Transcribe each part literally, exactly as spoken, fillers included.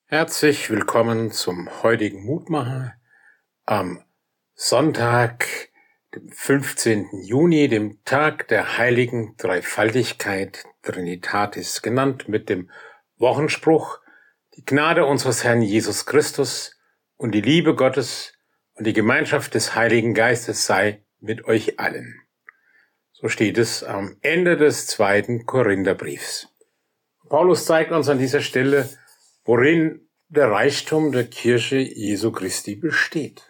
Herzlich willkommen zum heutigen Mutmacher am Sonntag, dem fünfzehnten Juni, dem Tag der heiligen Dreifaltigkeit, Trinitatis genannt, mit dem Wochenspruch: Die Gnade unseres Herrn Jesus Christus und die Liebe Gottes und die Gemeinschaft des Heiligen Geistes sei mit euch allen. So steht es am Ende des zweiten Korintherbriefs. Paulus zeigt uns an dieser Stelle, worin der Reichtum der Kirche Jesu Christi besteht.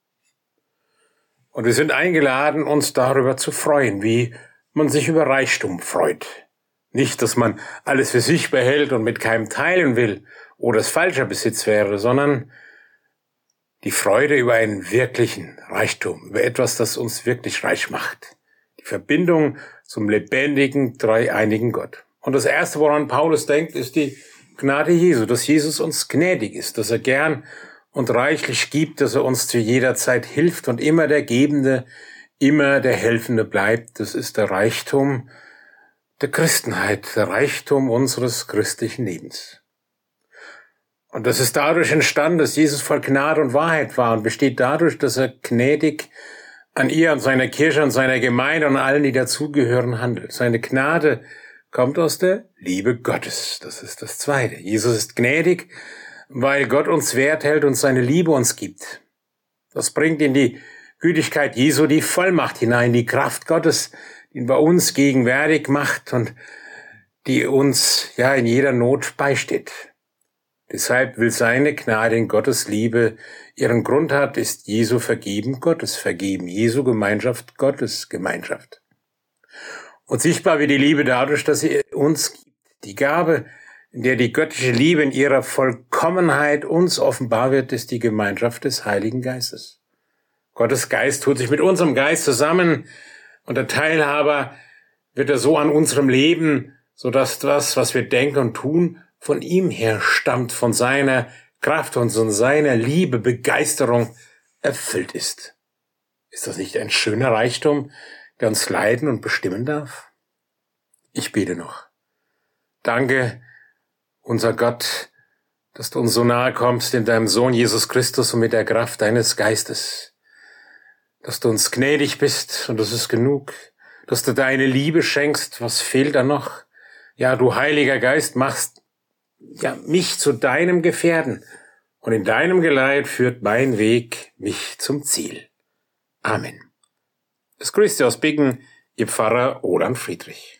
Und wir sind eingeladen, uns darüber zu freuen, wie man sich über Reichtum freut. Nicht, dass man alles für sich behält und mit keinem teilen will oder es falscher Besitz wäre, sondern die Freude über einen wirklichen Reichtum, über etwas, das uns wirklich reich macht. Die Verbindung zum lebendigen, dreieinigen Gott. Und das Erste, woran Paulus denkt, ist die Gnade Jesu, dass Jesus uns gnädig ist, dass er gern und reichlich gibt, dass er uns zu jeder Zeit hilft und immer der Gebende, immer der Helfende bleibt. Das ist der Reichtum der Christenheit, der Reichtum unseres christlichen Lebens. Und das ist dadurch entstanden, dass Jesus voll Gnade und Wahrheit war und besteht dadurch, dass er gnädig an ihr, an seiner Kirche, an seiner Gemeinde und allen, die dazugehören, handelt. Seine Gnade kommt aus der Liebe Gottes. Das ist das Zweite. Jesus ist gnädig, weil Gott uns wert hält und seine Liebe uns gibt. Das bringt in die Gütigkeit Jesu die Vollmacht hinein, die Kraft Gottes, die ihn bei uns gegenwärtig macht und die uns ja in jeder Not beisteht. Deshalb will seine Gnade in Gottes Liebe ihren Grund hat, ist Jesu vergeben, Gottes vergeben, Jesu Gemeinschaft, Gottes Gemeinschaft. Und sichtbar wird die Liebe dadurch, dass sie uns gibt. Die Gabe, in der die göttliche Liebe in ihrer Vollkommenheit uns offenbar wird, ist die Gemeinschaft des Heiligen Geistes. Gottes Geist tut sich mit unserem Geist zusammen und der Teilhaber wird er so an unserem Leben, sodass das, was wir denken und tun, von ihm her stammt, von seiner Kraft und von seiner Liebe, Begeisterung erfüllt ist. Ist das nicht ein schöner Reichtum, der uns leiten und bestimmen darf? Ich bete noch. Danke, unser Gott, dass du uns so nahe kommst in deinem Sohn Jesus Christus und mit der Kraft deines Geistes. Dass du uns gnädig bist und das ist genug. Dass du deine Liebe schenkst, was fehlt da noch? Ja, du Heiliger Geist machst ja mich zu deinem Gefährten und in deinem Geleit führt mein Weg mich zum Ziel. Amen. Es grüßt Sie aus Bingen, Ihr Pfarrer Roland Friedrich.